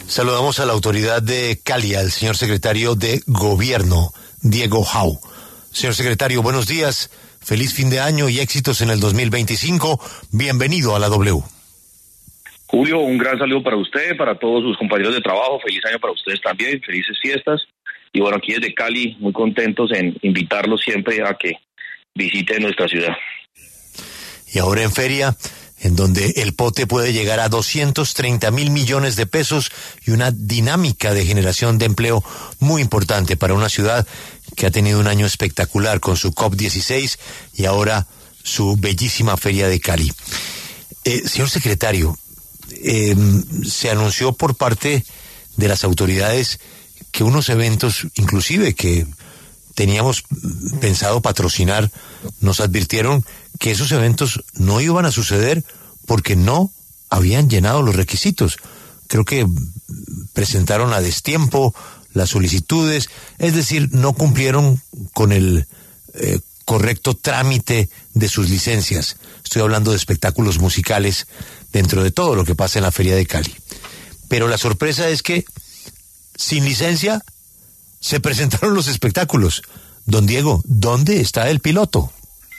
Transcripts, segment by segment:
Saludamos a la autoridad de Cali, al señor secretario de Gobierno, Diego Jau. Señor secretario, buenos días, feliz fin de año y éxitos en el 2025. Bienvenido a la W. Julio, un gran saludo para usted, para todos sus compañeros de trabajo. Feliz año para ustedes también, felices fiestas. Y bueno, aquí desde Cali, muy contentos en invitarlos siempre a que visiten nuestra ciudad. Y ahora en feria, en donde el pote puede llegar a 230.000 millones de pesos y una dinámica de generación de empleo muy importante para una ciudad que ha tenido un año espectacular con su COP16 y ahora su bellísima feria de Cali. Señor secretario, se anunció por parte de las autoridades que unos eventos, inclusive que teníamos pensado patrocinar, nos advirtieron que esos eventos no iban a suceder porque no habían llenado los requisitos. Creo que presentaron a destiempo las solicitudes, es decir, no cumplieron con el correcto trámite de sus licencias. Estoy hablando de espectáculos musicales dentro de todo lo que pasa en la Feria de Cali. Pero la sorpresa es que sin licencia se presentaron los espectáculos. Don Diego, ¿dónde está el piloto?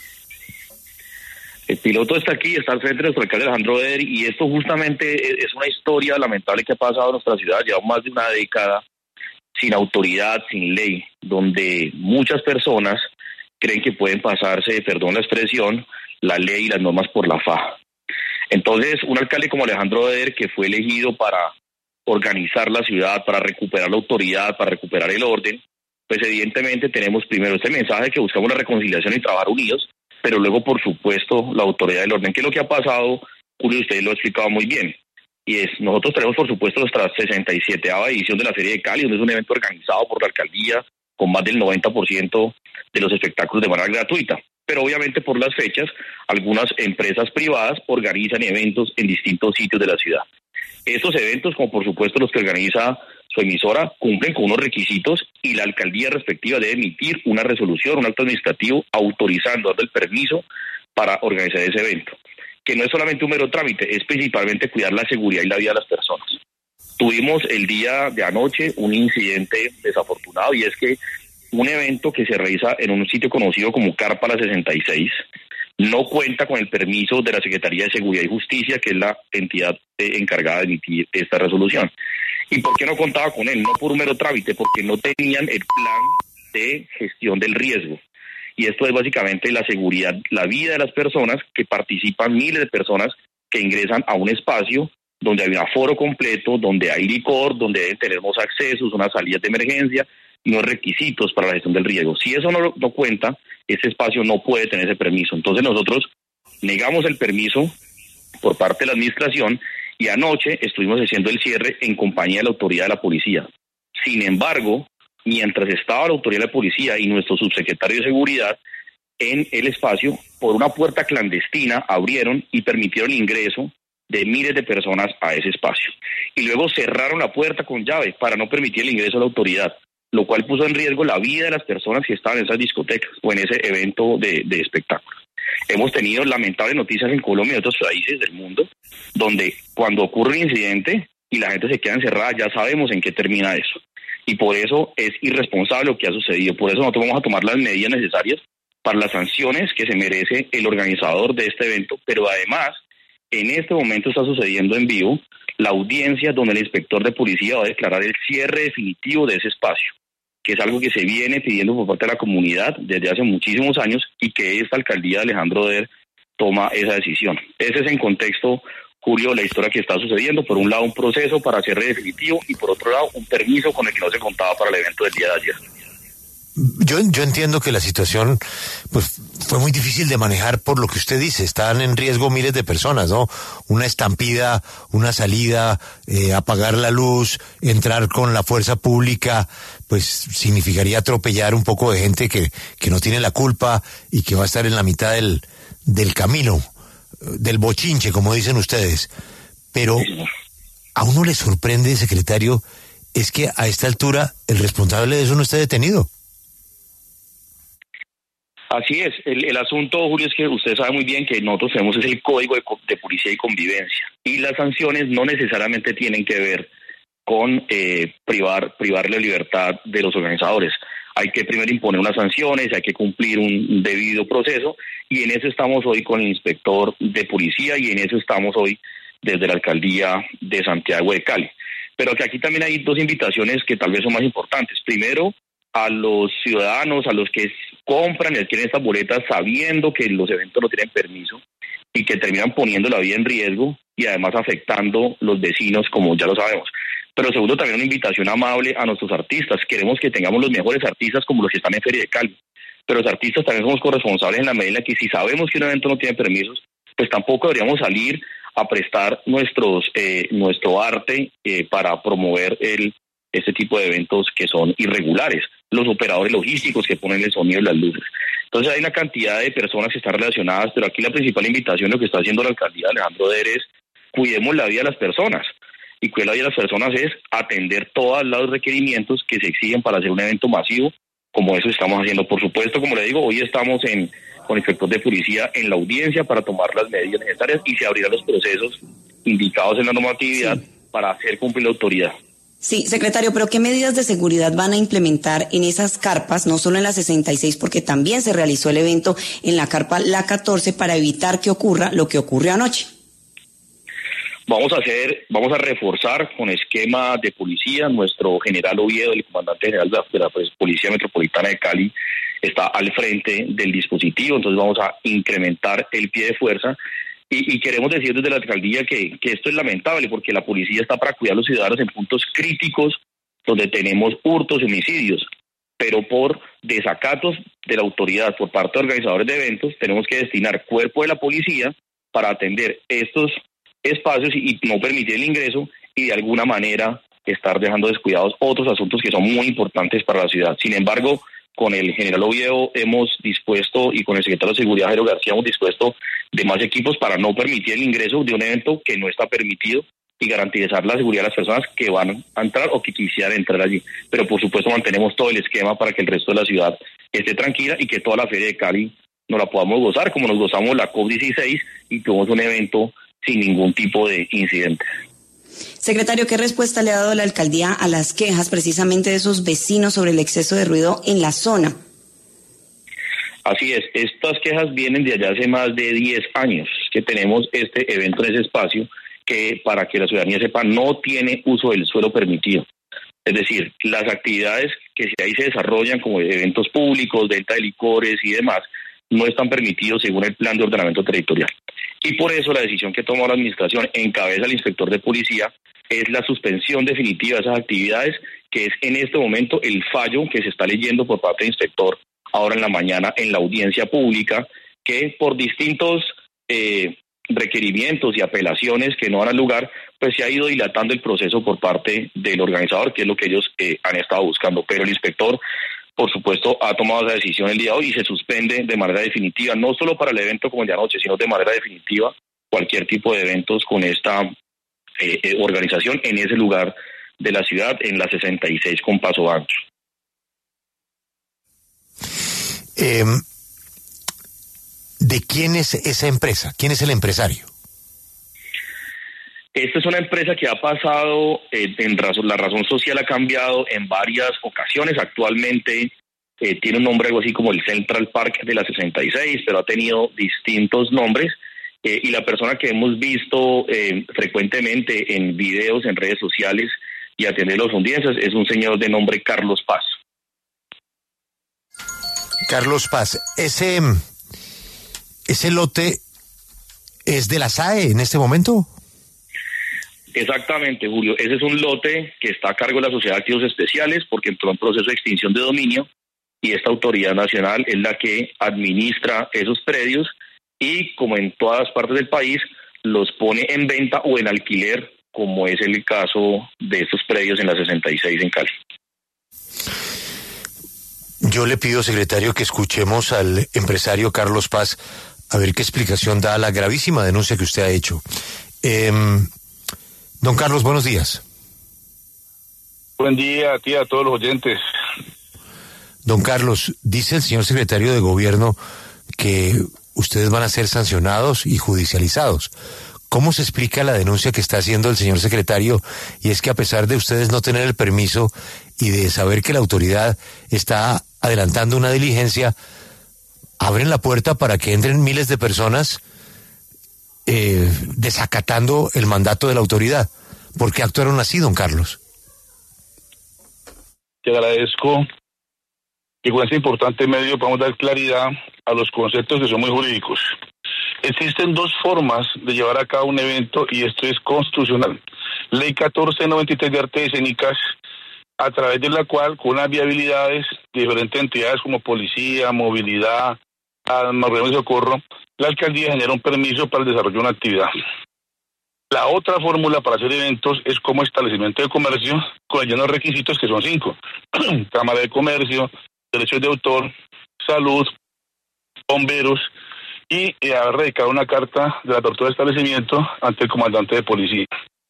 El piloto está aquí, está al frente de nuestro alcalde Alejandro Eder, y esto justamente es una historia lamentable que ha pasado en nuestra ciudad. Llevamos más de una década sin autoridad, sin ley, donde muchas personas creen que pueden pasarse, perdón la expresión, la ley y las normas por la faja. Entonces, un alcalde como Alejandro Eder, que fue elegido para organizar la ciudad, para recuperar la autoridad, para recuperar el orden, pues evidentemente tenemos primero este mensaje que buscamos la reconciliación y trabajar unidos, pero luego, por supuesto, la autoridad del orden. ¿Qué es lo que ha pasado? Julio, usted lo ha explicado muy bien. Y nosotros tenemos, por supuesto, nuestra 67ª edición de la Feria de Cali, donde es un evento organizado por la alcaldía, con más del 90% de los espectáculos de manera gratuita. Pero obviamente por las fechas, algunas empresas privadas organizan eventos en distintos sitios de la ciudad. Estos eventos, como por supuesto los que organiza su emisora, cumplen con unos requisitos y la alcaldía respectiva debe emitir una resolución, un acto administrativo autorizando, dando el permiso para organizar ese evento. Que no es solamente un mero trámite, es principalmente cuidar la seguridad y la vida de las personas. Tuvimos el día de anoche un incidente desafortunado, y es que un evento que se realiza en un sitio conocido como Carpa La 66 no cuenta con el permiso de la Secretaría de Seguridad y Justicia, que es la entidad encargada de emitir esta resolución. ¿Y por qué no contaba con él? No por un mero trámite, porque no tenían el plan de gestión del riesgo. Y esto es básicamente la seguridad, la vida de las personas que participan, miles de personas que ingresan a un espacio donde hay un aforo completo, donde hay licor, donde deben tener unos accesos, unas salidas de emergencia y unos requisitos para la gestión del riesgo. Si eso no cuenta, ese espacio no puede tener ese permiso. Entonces nosotros negamos el permiso por parte de la administración y anoche estuvimos haciendo el cierre en compañía de la autoridad de la policía. Sin embargo, mientras estaba la autoridad de la policía y nuestro subsecretario de Seguridad en el espacio, por una puerta clandestina abrieron y permitieron el ingreso de miles de personas a ese espacio. Y luego cerraron la puerta con llave para no permitir el ingreso a la autoridad, lo cual puso en riesgo la vida de las personas que estaban en esas discotecas o en ese evento de espectáculos. Hemos tenido lamentables noticias en Colombia y en otros países del mundo, donde cuando ocurre un incidente y la gente se queda encerrada, ya sabemos en qué termina eso. Y por eso es irresponsable lo que ha sucedido. Por eso nosotros vamos a tomar las medidas necesarias para las sanciones que se merece el organizador de este evento, pero además, en este momento está sucediendo en vivo la audiencia donde el inspector de policía va a declarar el cierre definitivo de ese espacio, que es algo que se viene pidiendo por parte de la comunidad desde hace muchísimos años y que esta alcaldía de Alejandro Eder toma esa decisión. Ese es en contexto, Julio, la historia que está sucediendo. Por un lado, un proceso para cierre definitivo y por otro lado, un permiso con el que no se contaba para el evento del día de ayer. Yo entiendo que la situación pues fue muy difícil de manejar por lo que usted dice. Están en riesgo miles de personas, ¿no? Una estampida, una salida, apagar la luz, entrar con la fuerza pública, pues significaría atropellar un poco de gente que no tiene la culpa y que va a estar en la mitad del camino, del bochinche, como dicen ustedes. Pero a uno le sorprende, secretario, es que a esta altura el responsable de eso no esté detenido. Así es, el asunto, Julio, es que usted sabe muy bien que nosotros tenemos el Código de Policía y Convivencia, y las sanciones no necesariamente tienen que ver con privar la libertad de los organizadores. Hay que primero imponer unas sanciones, hay que cumplir un debido proceso, y en eso estamos hoy con el inspector de policía, y en eso estamos hoy desde la alcaldía de Santiago de Cali. Pero que aquí también hay dos invitaciones que tal vez son más importantes. Primero, a los ciudadanos, a los que compran y adquieren estas boletas sabiendo que los eventos no tienen permiso y que terminan poniendo la vida en riesgo y además afectando los vecinos, como ya lo sabemos. Pero segundo, también una invitación amable a nuestros artistas. Queremos que tengamos los mejores artistas como los que están en Feria de Cali. Pero los artistas también somos corresponsables en la medida en que si sabemos que un evento no tiene permisos, pues tampoco deberíamos salir a prestar nuestro arte para promover este tipo de eventos que son irregulares. Los operadores logísticos que ponen el sonido y las luces. Entonces hay una cantidad de personas que están relacionadas, pero aquí la principal invitación, lo que está haciendo la alcaldía de Alejandro Der, es cuidemos la vida de las personas. Y cuidar la vida de las personas es atender todos los requerimientos que se exigen para hacer un evento masivo, como eso estamos haciendo. Por supuesto, como le digo, hoy estamos con el inspector de policía en la audiencia para tomar las medidas necesarias y se abrirán los procesos indicados en la normatividad para hacer cumplir la autoridad. Sí, secretario, pero ¿qué medidas de seguridad van a implementar en esas carpas, no solo en la 66, porque también se realizó el evento en la carpa La 14 para evitar que ocurra lo que ocurrió anoche? Vamos a reforzar con esquema de policía. Nuestro general Oviedo, el comandante general de la Policía Metropolitana de Cali, está al frente del dispositivo, entonces vamos a incrementar el pie de fuerza. Y queremos decir desde la alcaldía que esto es lamentable porque la policía está para cuidar a los ciudadanos en puntos críticos donde tenemos hurtos y homicidios, pero por desacatos de la autoridad por parte de organizadores de eventos tenemos que destinar cuerpo de la policía para atender estos espacios y no permitir el ingreso y de alguna manera estar dejando descuidados otros asuntos que son muy importantes para la ciudad. Sin embargo, con el general Oviedo hemos dispuesto y con el secretario de Seguridad, Jairo García, hemos dispuesto de más equipos para no permitir el ingreso de un evento que no está permitido y garantizar la seguridad de las personas que van a entrar o que quisieran entrar allí. Pero por supuesto mantenemos todo el esquema para que el resto de la ciudad esté tranquila y que toda la Feria de Cali nos la podamos gozar como nos gozamos la COP16 y tuvimos un evento sin ningún tipo de incidentes. Secretario, ¿qué respuesta le ha dado la alcaldía a las quejas precisamente de esos vecinos sobre el exceso de ruido en la zona? Así es, estas quejas vienen de allá hace más de 10 años que tenemos este evento en ese espacio que, para que la ciudadanía sepa, no tiene uso del suelo permitido. Es decir, las actividades que ahí se desarrollan como eventos públicos, venta de licores y demás, no están permitidos según el plan de ordenamiento territorial. Y por eso la decisión que tomó la administración en cabeza del inspector de policía es la suspensión definitiva de esas actividades, que es en este momento el fallo que se está leyendo por parte del inspector ahora en la mañana en la audiencia pública, que por distintos requerimientos y apelaciones que no dan lugar, pues se ha ido dilatando el proceso por parte del organizador, que es lo que ellos han estado buscando. Pero el inspector, por supuesto, ha tomado esa decisión el día de hoy y se suspende de manera definitiva, no solo para el evento como el de anoche, sino de manera definitiva cualquier tipo de eventos con esta organización en ese lugar de la ciudad, en la 66 con Paso Ancho. ¿De quién es esa empresa? ¿Quién es el empresario? Esta es una empresa que ha pasado, la razón social ha cambiado en varias ocasiones. Actualmente tiene un nombre algo así como el Central Park de la 66, pero ha tenido distintos nombres. Y la persona que hemos visto frecuentemente en videos, en redes sociales y atender las audiencias es un señor de nombre Carlos Paz. Carlos Paz, ese lote es de la SAE en este momento. Exactamente, Julio. Ese es un lote que está a cargo de la Sociedad de Activos Especiales porque entró en proceso de extinción de dominio y esta autoridad nacional es la que administra esos predios y, como en todas partes del país, los pone en venta o en alquiler, como es el caso de estos predios en la 66 en Cali. Yo le pido, secretario, que escuchemos al empresario Carlos Paz a ver qué explicación da a la gravísima denuncia que usted ha hecho. Don Carlos, buenos días. Buen día a ti, a todos los oyentes. Don Carlos, dice el señor secretario de Gobierno que ustedes van a ser sancionados y judicializados. ¿Cómo se explica la denuncia que está haciendo el señor secretario? Y es que a pesar de ustedes no tener el permiso y de saber que la autoridad está adelantando una diligencia, abren la puerta para que entren miles de personas desacatando el mandato de la autoridad. ¿Por qué actuaron así, don Carlos? Te agradezco que con este importante medio podamos dar claridad a los conceptos que son muy jurídicos. Existen dos formas de llevar a cabo un evento y esto es constitucional. Ley 1493 de Artes Escénicas, a través de la cual, con unas viabilidades de diferentes entidades como policía, movilidad, armas, socorro, la alcaldía genera un permiso para el desarrollo de una actividad. La otra fórmula para hacer eventos es como establecimiento de comercio con llenos requisitos que son 5. Cámara de Comercio, derechos de autor, salud, bomberos y haber radicado una carta de la apertura de establecimiento ante el comandante de policía.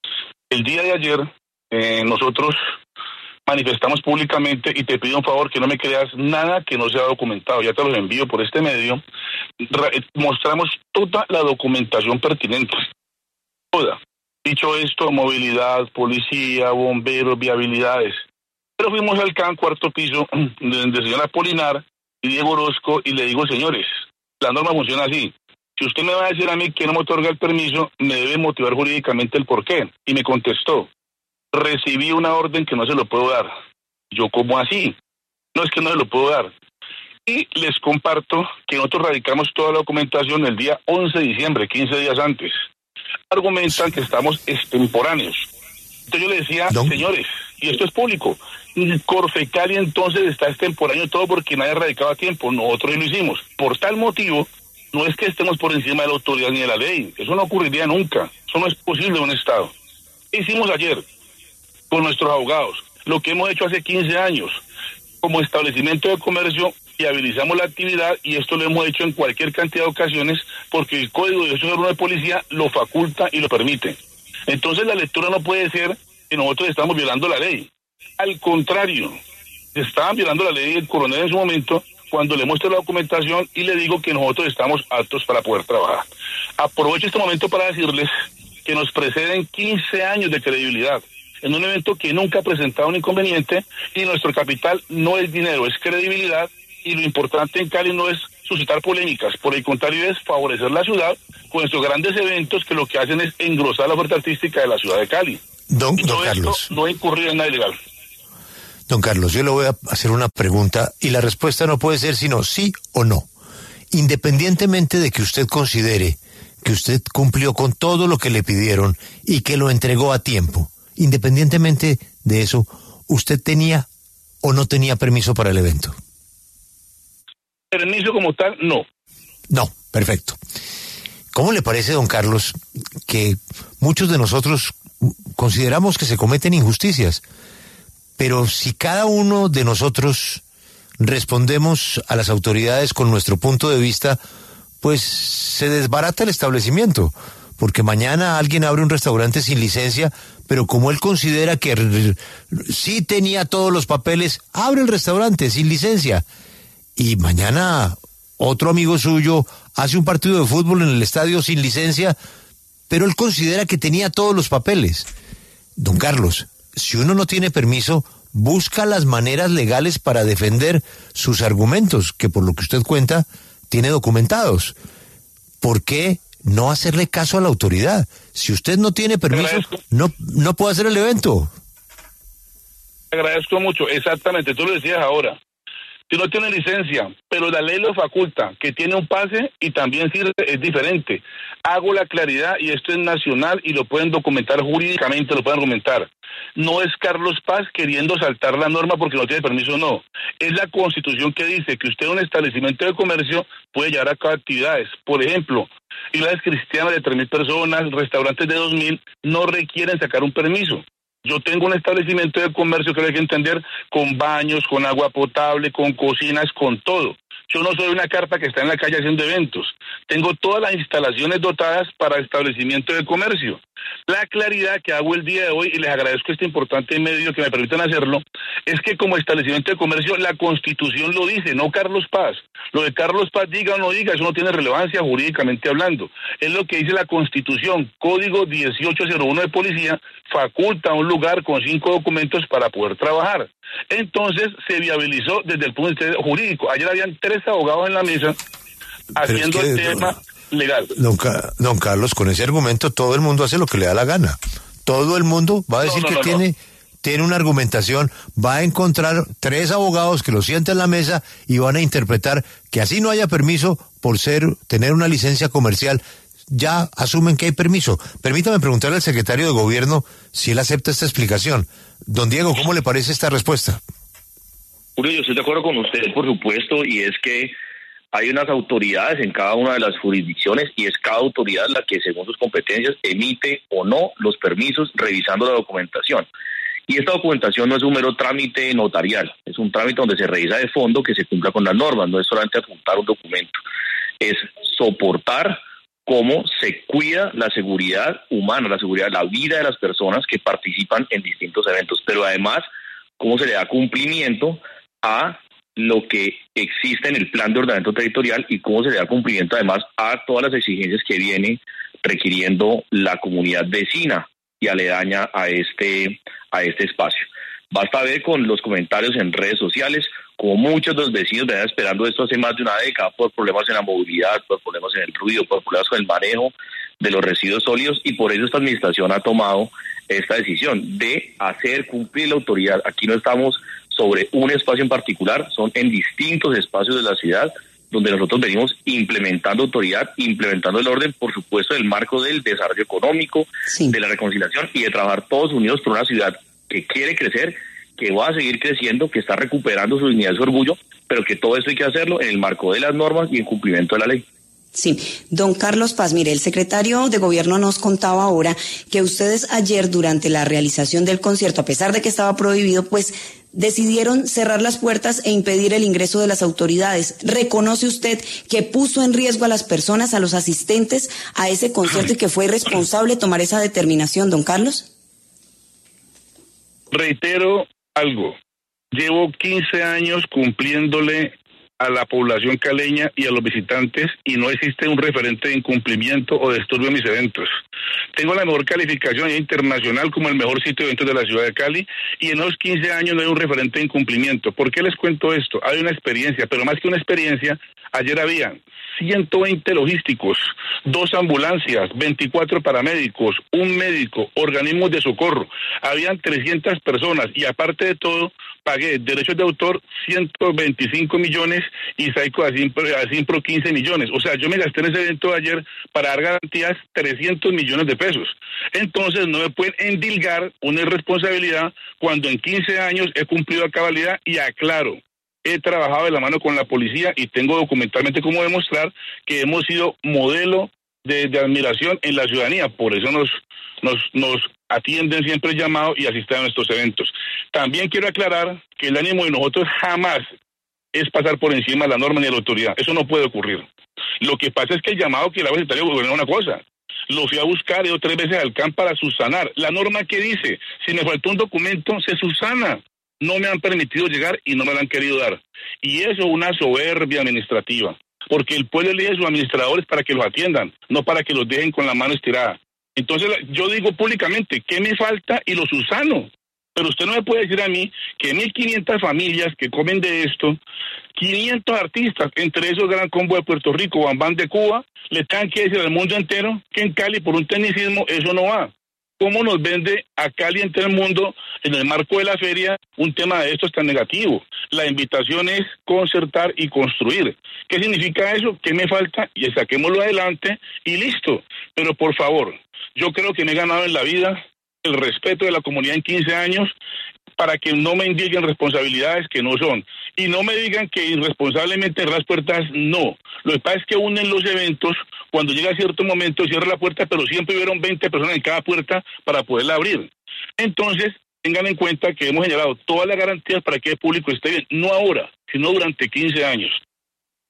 El día de ayer nosotros manifestamos públicamente y te pido un favor que no me creas nada que no sea documentado, ya te los envío por este medio, mostramos toda la documentación pertinente, toda. Dicho esto, movilidad, policía, bomberos, viabilidades. Pero fuimos al CAN, cuarto piso, de señor Apolinar y Diego Orozco, y le digo, señores, la norma funciona así. Si usted me va a decir a mí que no me otorga el permiso, me debe motivar jurídicamente el porqué. Y me contestó, recibí una orden que no se lo puedo dar. Yo, ¿cómo así? No, es que no se lo puedo dar. Y les comparto que nosotros radicamos toda la documentación el día 11 de diciembre, 15 días antes. Argumentan que estamos extemporáneos. Entonces yo le decía, señores, y esto es público, Corfecali entonces está extemporáneo todo porque nadie ha radicado a tiempo, nosotros lo hicimos. Por tal motivo, no es que estemos por encima de la autoridad ni de la ley, eso no ocurriría nunca, eso no es posible en un Estado. ¿Qué hicimos ayer con nuestros abogados? Lo que hemos hecho hace 15 años, como establecimiento de comercio, viabilizamos la actividad y esto lo hemos hecho en cualquier cantidad de ocasiones porque el Código de Derechos Humanos de Policía lo faculta y lo permite. Entonces la lectura no puede ser que nosotros estamos violando la ley. Al contrario, estaban violando la ley del coronel en su momento cuando le muestro la documentación y le digo que nosotros estamos aptos para poder trabajar. Aprovecho este momento para decirles que nos preceden 15 años de credibilidad en un evento que nunca ha presentado un inconveniente y nuestro capital no es dinero, es credibilidad y lo importante en Cali no es suscitar polémicas, por el contrario es favorecer la ciudad con estos grandes eventos que lo que hacen es engrosar la oferta artística de la ciudad de Cali. Don Carlos, esto no incurrir en nada ilegal. Don Carlos, yo le voy a hacer una pregunta y la respuesta no puede ser sino sí o no. Independientemente de que usted considere que usted cumplió con todo lo que le pidieron y que lo entregó a tiempo, independientemente de eso, ¿usted tenía o no tenía permiso para el evento? Permiso como tal, no. No, perfecto. ¿Cómo le parece, don Carlos, que muchos de nosotros consideramos que se cometen injusticias? Pero si cada uno de nosotros respondemos a las autoridades con nuestro punto de vista, pues se desbarata el establecimiento, porque mañana alguien abre un restaurante sin licencia, pero como él considera que sí tenía todos los papeles, abre el restaurante sin licencia. Y mañana otro amigo suyo hace un partido de fútbol en el estadio sin licencia, pero él considera que tenía todos los papeles. Don Carlos, si uno no tiene permiso, busca las maneras legales para defender sus argumentos, que por lo que usted cuenta, tiene documentados. ¿Por qué no hacerle caso a la autoridad? Si usted no tiene permiso, no puede hacer el evento. Te agradezco mucho, exactamente, tú lo decías ahora. Si no tiene licencia, pero la ley lo faculta, que tiene un pase y también sirve, es diferente. Hago la claridad y esto es nacional y lo pueden documentar jurídicamente, lo pueden argumentar. No es Carlos Paz queriendo saltar la norma porque no tiene permiso, no. Es la Constitución que dice que usted en un establecimiento de comercio puede llevar a cabo actividades. Por ejemplo, iglesias cristianas de 3.000 personas, restaurantes de 2.000, no requieren sacar un permiso. Yo tengo un establecimiento de comercio que hay que entender con baños, con agua potable, con cocinas, con todo. Yo no soy una carpa que está en la calle haciendo eventos. Tengo todas las instalaciones dotadas para establecimiento de comercio. La claridad que hago el día de hoy, y les agradezco este importante medio que me permitan hacerlo, es que como establecimiento de comercio la Constitución lo dice, no Carlos Paz. Lo de Carlos Paz, diga o no diga, eso no tiene relevancia jurídicamente hablando. Es lo que dice la Constitución. Código 1801 de policía faculta un lugar con 5 documentos para poder trabajar. Entonces se viabilizó desde el punto de vista jurídico. Ayer habían 3 abogados en la mesa haciendo el tema legal. Don Carlos, con ese argumento todo el mundo hace lo que le da la gana. Todo el mundo va a decir tiene una argumentación, va a encontrar 3 abogados que lo sienten en la mesa y van a interpretar que así no haya permiso por tener una licencia comercial. Ya asumen que hay permiso. Permítame preguntarle al secretario de Gobierno si él acepta esta explicación. Don Diego, ¿cómo le parece esta respuesta? Julio, yo estoy de acuerdo con usted, por supuesto, y es que hay unas autoridades en cada una de las jurisdicciones y es cada autoridad la que, según sus competencias, emite o no los permisos revisando la documentación. Y esta documentación no es un mero trámite notarial, es un trámite donde se revisa de fondo que se cumpla con las normas, no es solamente adjuntar un documento, es soportar cómo se cuida la seguridad humana, la vida de las personas que participan en distintos eventos, pero además cómo se le da cumplimiento a lo que existe en el plan de ordenamiento territorial y cómo se le da cumplimiento además a todas las exigencias que viene requiriendo la comunidad vecina y aledaña a este espacio. Basta ver con los comentarios en redes sociales, como muchos de los vecinos venían esperando esto hace más de una década por problemas en la movilidad, por problemas en el ruido, por problemas con el manejo de los residuos sólidos, y por eso esta administración ha tomado esta decisión de hacer cumplir la autoridad. Aquí no estamos sobre un espacio en particular, son en distintos espacios de la ciudad donde nosotros venimos implementando autoridad, implementando el orden, por supuesto, en el marco del desarrollo económico, de la reconciliación y de trabajar todos unidos por una ciudad que quiere crecer, que va a seguir creciendo, que está recuperando su dignidad y su orgullo, pero que todo eso hay que hacerlo en el marco de las normas y en cumplimiento de la ley. Sí, don Carlos Paz, mire, el secretario de Gobierno nos contaba ahora que ustedes ayer durante la realización del concierto, a pesar de que estaba prohibido, pues decidieron cerrar las puertas e impedir el ingreso de las autoridades. ¿Reconoce usted que puso en riesgo a las personas, a los asistentes a ese concierto y que fue irresponsable tomar esa determinación, don Carlos? Reitero algo, llevo 15 años cumpliéndole a la población caleña y a los visitantes y no existe un referente de incumplimiento o de disturbio en mis eventos. Tengo la mejor calificación internacional como el mejor sitio de eventos de la ciudad de Cali y en los 15 años no hay un referente de incumplimiento. ¿Por qué les cuento esto? Hay una experiencia, pero más que una experiencia, ayer había 120 logísticos, 2 ambulancias, 24 paramédicos, un médico, organismos de socorro. Habían 300 personas y aparte de todo, pagué derechos de autor 125 millones y Saico a Simpro 15 millones. O sea, yo me gasté en ese evento de ayer para dar garantías 300 millones de pesos. Entonces no me pueden endilgar una irresponsabilidad cuando en 15 años he cumplido a cabalidad y aclaro. He trabajado de la mano con la policía y tengo documentalmente cómo demostrar que hemos sido modelo de admiración en la ciudadanía. Por eso nos atienden siempre el llamado y asisten a nuestros eventos. También quiero aclarar que el ánimo de nosotros jamás es pasar por encima de la norma ni de la autoridad. Eso no puede ocurrir. Lo que pasa es que el llamado que le hago al secretario de Gobierno es una cosa. Lo fui a buscar, he ido 3 veces al CAN para subsanar. La norma que dice, si me faltó un documento, se subsana. No me han permitido llegar y no me lo han querido dar. Y eso es una soberbia administrativa, porque el pueblo elige a sus administradores para que los atiendan, no para que los dejen con la mano estirada. Entonces yo digo públicamente, ¿qué me falta? Y lo subsano. Pero usted no me puede decir a mí que 1.500 familias que comen de esto, 500 artistas, entre esos Gran Combo de Puerto Rico, Bambán de Cuba, le tengan que decir al mundo entero que en Cali por un tecnicismo eso no va. ¿Cómo nos vende a Cali entre el mundo, en el marco de la feria, un tema de estos tan negativo? La invitación es concertar y construir. ¿Qué significa eso? ¿Qué me falta? Y saquémoslo adelante y listo. Pero por favor, yo creo que me he ganado en la vida el respeto de la comunidad en 15 años para que no me indiguen responsabilidades que no son. Y no me digan que irresponsablemente cerrar las puertas, no. Lo que pasa es que unen los eventos, cuando llega cierto momento cierra la puerta, pero siempre hubieron 20 personas en cada puerta para poderla abrir. Entonces, tengan en cuenta que hemos generado todas las garantías para que el público esté bien, no ahora, sino durante 15 años.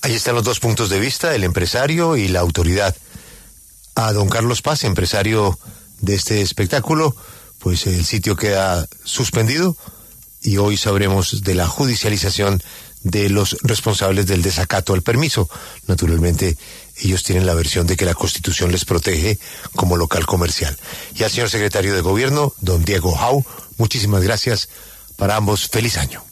Ahí están los dos puntos de vista, el empresario y la autoridad. A don Carlos Paz, empresario de este espectáculo, pues el sitio queda suspendido y hoy sabremos de la judicialización de los responsables del desacato al permiso. Naturalmente, ellos tienen la versión de que la Constitución les protege como local comercial. Y al señor secretario de Gobierno, don Diego Jau, muchísimas gracias. Para ambos, feliz año.